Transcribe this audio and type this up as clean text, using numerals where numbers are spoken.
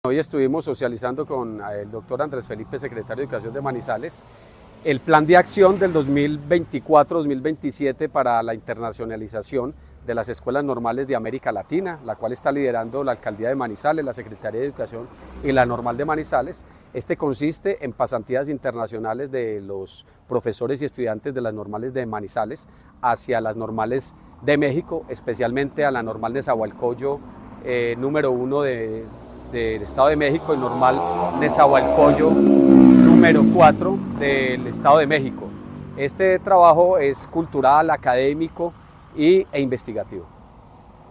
Hoy estuvimos socializando con el doctor Andrés Felipe, secretario de Educación de Manizales, el plan de acción del 2024-2027 para la internacionalización de las escuelas normales de América Latina, la cual está liderando la Alcaldía de Manizales, la Secretaría de Educación y la Normal de Manizales. Este consiste en pasantías internacionales de los profesores y estudiantes de las normales de Manizales hacia las normales de México, especialmente a la normal Nezahualcóyotl número 1 del Estado de México y normal Nezahualcóyotl número 4 del Estado de México. Este trabajo es cultural, académico e investigativo.